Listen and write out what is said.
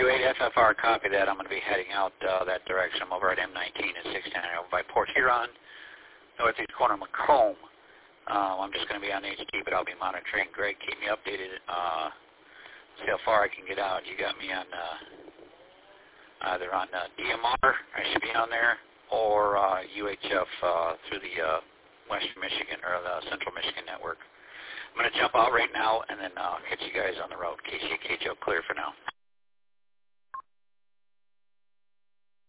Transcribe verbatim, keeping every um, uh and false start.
U eight F F R, copy that. I'm going to be heading out uh, that direction. I'm over at M nineteen and six ten over by Port Huron, northeast corner of Macomb. Um, I'm just going to be on H D, but I'll be monitoring. Greg, keep me updated. Uh, see how far I can get out. You got me on uh, either on uh, D M R, I should be on there, or uh, U H F uh, through the uh, Western Michigan or the Central Michigan network. I'm going to jump out right now and then uh, catch you guys on the road. K C K Joe, clear for now.